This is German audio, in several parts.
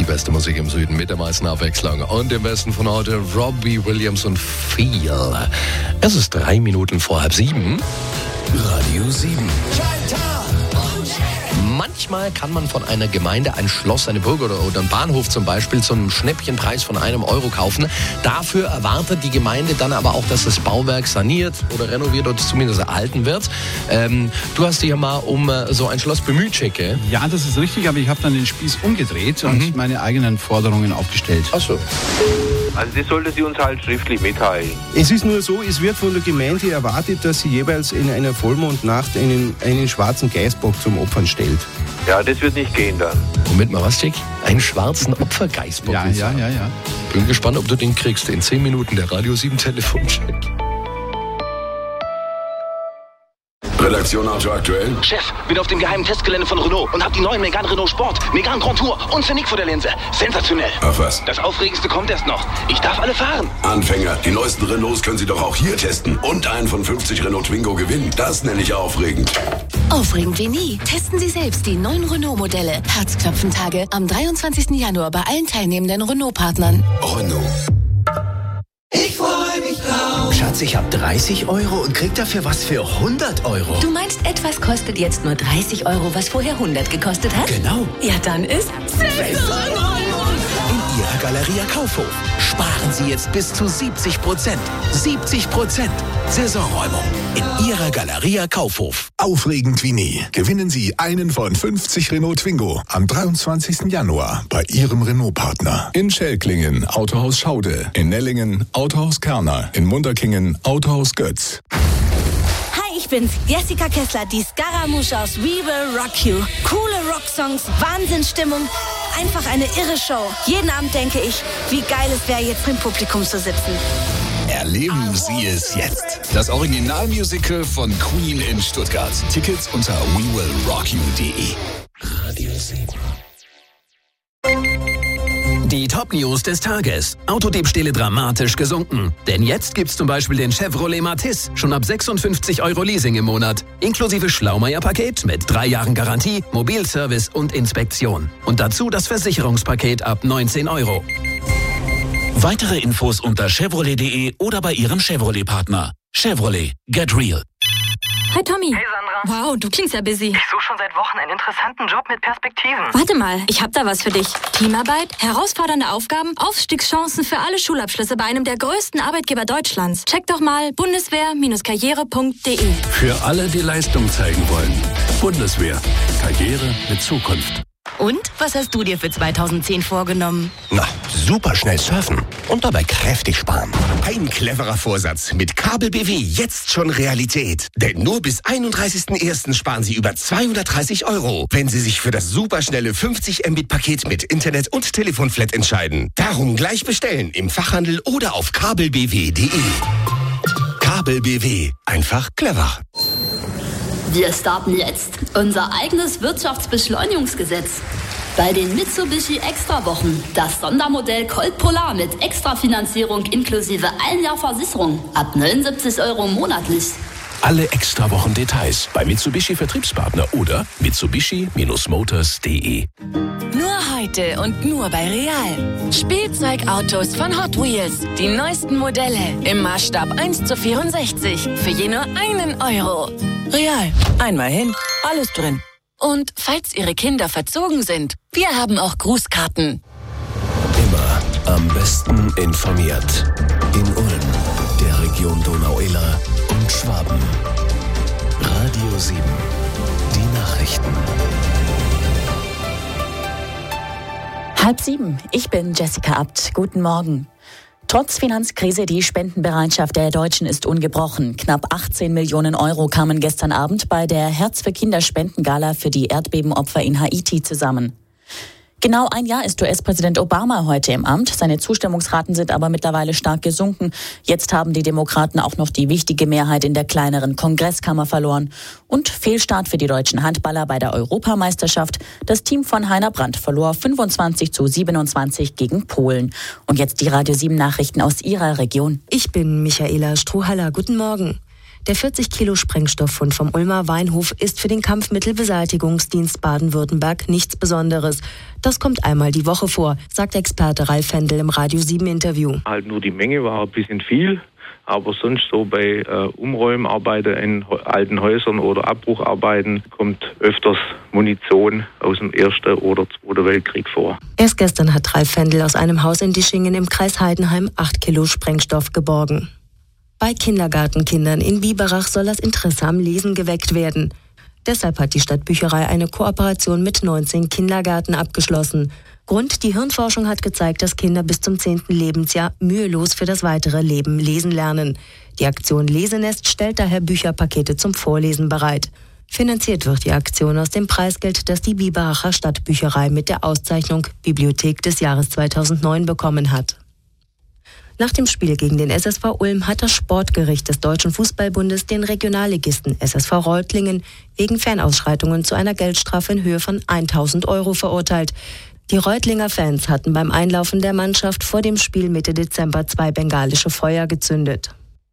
beste Musik im Süden mit der meisten Abwechslung und dem Besten von heute, Robbie Williams und Feel. Es ist 3 Minuten vor 6:30. Radio 7. Manchmal kann man von einer Gemeinde ein Schloss, eine Burg oder einen Bahnhof zum Beispiel zu einem Schnäppchenpreis von €1 kaufen. Dafür erwartet die Gemeinde dann aber auch, dass das Bauwerk saniert oder renoviert oder zumindest erhalten wird. Du hast dich ja mal um so ein Schloss bemüht, Schicke. Ja, das ist richtig, aber ich habe dann den Spieß umgedreht und meine eigenen Forderungen aufgestellt. Ach so. Also das sollte sie uns halt schriftlich mitteilen. Es ist nur so, es wird von der Gemeinde erwartet, dass sie jeweils in einer Vollmondnacht einen schwarzen Geißbock zum Opfern stellt. Ja, das wird nicht gehen dann. Moment mal, was, Schick? Einen schwarzen Opfergeißbock? Ja. Bin gespannt, ob du den kriegst in 10 Minuten, der Radio 7 Telefoncheck. Redaktion Auto aktuell. Chef, bin auf dem geheimen Testgelände von Renault und hab die neuen Megane Renault Sport, Megane Grand Tour und Scenic vor der Linse. Sensationell. Ach was? Das Aufregendste kommt erst noch. Ich darf alle fahren. Anfänger, die neuesten Renaults können Sie doch auch hier testen und einen von 50 Renault Twingo gewinnen. Das nenne ich aufregend. Aufregend wie nie. Testen Sie selbst die neuen Renault-Modelle. Herzklopfentage am 23. Januar bei allen teilnehmenden Renault-Partnern. Renault. Ich freue mich drauf. Schatz, ich habe 30 € und krieg dafür was für 100 €. Du meinst, etwas kostet jetzt nur 30 €, was vorher 100 gekostet hat? Genau. Ja, dann ist In Ihrer Galeria Kaufhof sparen Sie jetzt bis zu 70%. 70%. Saisonräumung in Ihrer Galeria Kaufhof. Aufregend wie nie. Gewinnen Sie einen von 50 Renault Twingo am 23. Januar bei Ihrem Renault-Partner. In Schelklingen, Autohaus Schaude. In Nellingen, Autohaus Kerner. In Munterkingen, Autohaus Götz. Hi, ich bin's, Jessica Kessler, die Scaramouche aus We Will Rock You. Coole Rocksongs, Wahnsinnsstimmung, einfach eine irre Show. Jeden Abend denke ich, wie geil es wäre, jetzt im Publikum zu sitzen. Erleben Sie es jetzt. Das Originalmusical von Queen in Stuttgart. Tickets unter wewillrockyou.de. Radio 7. Die Top-News des Tages. Autodiebstähle dramatisch gesunken. Denn jetzt gibt's zum Beispiel den Chevrolet Matiz schon ab 56 € Leasing im Monat. Inklusive Schlaumeier-Paket mit 3 Jahren Garantie, Mobilservice und Inspektion. Und dazu das Versicherungspaket ab 19 €. Weitere Infos unter Chevrolet.de oder bei Ihrem Chevrolet-Partner. Chevrolet. Get real. Hi Tommy. Hey Sandra. Wow, du klingst ja busy. Ich suche schon seit Wochen einen interessanten Job mit Perspektiven. Warte mal, ich hab da was für dich. Teamarbeit, herausfordernde Aufgaben, Aufstiegschancen für alle Schulabschlüsse bei einem der größten Arbeitgeber Deutschlands. Check doch mal bundeswehr-karriere.de. Für alle, die Leistung zeigen wollen. Bundeswehr. Karriere mit Zukunft. Und, was hast du dir für 2010 vorgenommen? Na, super schnell surfen und dabei kräftig sparen. Ein cleverer Vorsatz. Mit Kabel BW jetzt schon Realität. Denn nur bis 31.01. sparen Sie über 230 €, wenn Sie sich für das superschnelle 50 Mbit-Paket mit Internet und Telefonflat entscheiden. Darum gleich bestellen im Fachhandel oder auf kabelbw.de. Kabel BW. Einfach clever. Wir starten jetzt unser eigenes Wirtschaftsbeschleunigungsgesetz. Bei den Mitsubishi Extrawochen das Sondermodell Colt Polar mit Extrafinanzierung inklusive 1 Jahr Versicherung ab 79 € monatlich. Alle Extrawochen-Details bei Mitsubishi Vertriebspartner oder mitsubishi-motors.de. Nur heute und nur bei Real. Spielzeugautos von Hot Wheels. Die neuesten Modelle im Maßstab 1:64 für je nur 1 €. Real. Einmal hin, alles drin. Und falls Ihre Kinder verzogen sind, wir haben auch Grußkarten. Immer am besten informiert. In Ulm, der Region Donau-Iller und Schwaben. Radio 7. Die Nachrichten. 6:30. Ich bin Jessica Abt. Guten Morgen. Trotz Finanzkrise, die Spendenbereitschaft der Deutschen ist ungebrochen. Knapp 18 Millionen € kamen gestern Abend bei der Herz für Kinder Spendengala für die Erdbebenopfer in Haiti zusammen. Genau 1 Jahr ist US-Präsident Obama heute im Amt. Seine Zustimmungsraten sind aber mittlerweile stark gesunken. Jetzt haben die Demokraten auch noch die wichtige Mehrheit in der kleineren Kongresskammer verloren. Und Fehlstart für die deutschen Handballer bei der Europameisterschaft. Das Team von Heiner Brandt verlor 25:27 gegen Polen. Und jetzt die Radio 7 Nachrichten aus Ihrer Region. Ich bin Michaela Strohhaller. Guten Morgen. Der 40 Kilo Sprengstofffund vom Ulmer Weinhof ist für den Kampfmittelbeseitigungsdienst Baden-Württemberg nichts Besonderes. Das kommt einmal die Woche vor, sagt Experte Ralf Fendel im Radio 7 Interview. Halt nur die Menge war ein bisschen viel, aber sonst so bei Umräumarbeiten in alten Häusern oder Abbrucharbeiten kommt öfters Munition aus dem Ersten oder Zweiten Weltkrieg vor. Erst gestern hat Ralf Fendel aus einem Haus in Dischingen im Kreis Heidenheim 8 Kilo Sprengstoff geborgen. Bei Kindergartenkindern in Biberach soll das Interesse am Lesen geweckt werden. Deshalb hat die Stadtbücherei eine Kooperation mit 19 Kindergärten abgeschlossen. Grund: die Hirnforschung hat gezeigt, dass Kinder bis zum 10. Lebensjahr mühelos für das weitere Leben lesen lernen. Die Aktion Lesenest stellt daher Bücherpakete zum Vorlesen bereit. Finanziert wird die Aktion aus dem Preisgeld, das die Biberacher Stadtbücherei mit der Auszeichnung Bibliothek des Jahres 2009 bekommen hat. Nach dem Spiel gegen den SSV Ulm hat das Sportgericht des Deutschen Fußballbundes den Regionalligisten SSV Reutlingen wegen Fanausschreitungen zu einer Geldstrafe in Höhe von 1.000 € verurteilt. Die Reutlinger Fans hatten beim Einlaufen der Mannschaft vor dem Spiel Mitte Dezember 2 bengalische Feuer gezündet.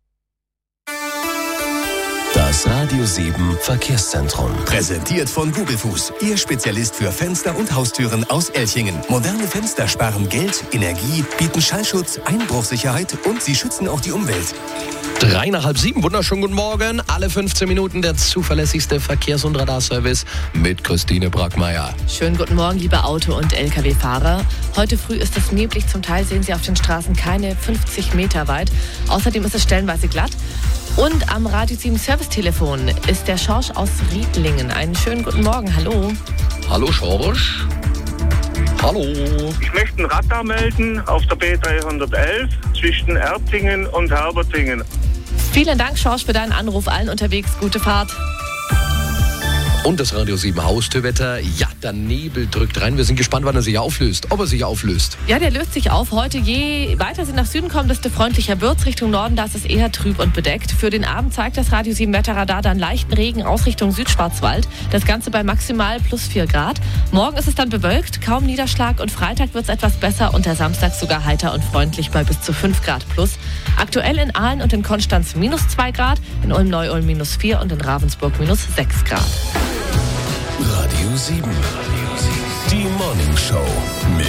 Das Radio 7 Verkehrszentrum. Präsentiert von Gugelfuß, Ihr Spezialist für Fenster und Haustüren aus Elchingen. Moderne Fenster sparen Geld, Energie, bieten Schallschutz, Einbruchsicherheit und sie schützen auch die Umwelt. 6:03 nach 6:30. Wunderschönen guten Morgen. Alle 15 Minuten der zuverlässigste Verkehrs- und Radarservice mit Christine Brackmeier. Schönen guten Morgen, liebe Auto- und Lkw-Fahrer. Heute früh ist es neblig. Zum Teil sehen Sie auf den Straßen keine 50 Meter weit. Außerdem ist es stellenweise glatt. Und am Radio 7 Servicetelefon ist der Schorsch aus Riedlingen. Einen schönen guten Morgen. Hallo. Hallo Schorsch. Hallo. Ich möchte ein Radar melden auf der B311 zwischen Erzingen und Herbertingen. Vielen Dank, Schorsch, für deinen Anruf. Allen unterwegs gute Fahrt. Und das Radio 7 Haustürwetter. Ja, der Nebel drückt rein. Wir sind gespannt, wann er sich auflöst. Ob er sich auflöst. Ja, der löst sich auf. Heute, je weiter Sie nach Süden kommen, desto freundlicher wird's. Richtung Norden, da ist es eher trüb und bedeckt. Für den Abend zeigt das Radio 7 Wetterradar dann leichten Regen aus Richtung Südschwarzwald. Das Ganze bei maximal +4 Grad. Morgen ist es dann bewölkt, kaum Niederschlag. Und Freitag wird's etwas besser und der Samstag sogar heiter und freundlich bei bis zu 5 Grad plus. Aktuell in Aalen und in Konstanz -2 Grad, in Ulm-Neu-Ulm -4 und in Ravensburg -6 Grad. Radio 7. Die Morning Show mit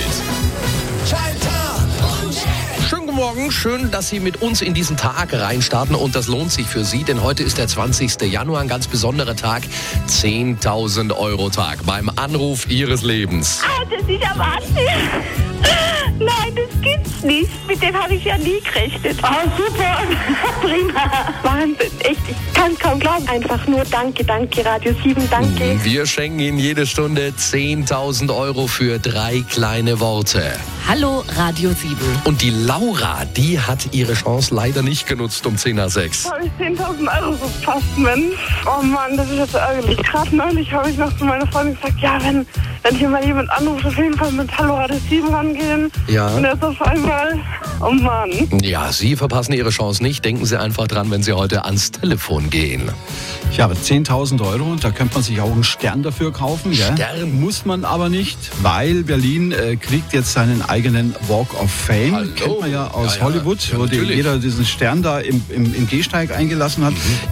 Schönen guten Morgen, schön, dass Sie mit uns in diesen Tag reinstarten und das lohnt sich für Sie, denn heute ist der 20. Januar, ein ganz besonderer Tag, 10.000 € Tag, beim Anruf Ihres Lebens. Ah, das ist ja Wahnsinn! Nein, das gibt's nicht. Mit dem habe ich ja nie gerechnet. Oh, super. Prima. Wahnsinn. Echt, ich kann es kaum glauben. Einfach nur danke, Radio 7, danke. Wir schenken Ihnen jede Stunde 10.000 € für 3 kleine Worte. Hallo, Radio 7. Und die Laura, die hat ihre Chance leider nicht genutzt um 10 nach 6. Habe ich 10.000 € verpasst, Mensch. Oh Mann, das ist jetzt ärgerlich. Gerade neulich habe ich noch zu meiner Freundin gesagt, ja, wenn hier mal jemand anruft, auf jeden Fall mit Hallo Radio 7 rangehen. Ja. Und jetzt auf einmal, oh Mann. Ja, Sie verpassen Ihre Chance nicht. Denken Sie einfach dran, wenn Sie heute ans Telefon gehen. Ja, aber 10.000 €, da könnte man sich auch einen Stern dafür kaufen. Stern? Ja? Muss man aber nicht, weil Berlin kriegt jetzt seinen eigenen Walk of Fame. Hallo. Kennt man ja aus Ja, Hollywood, ja, wo jeder diesen Stern da im Gehsteig eingelassen hat.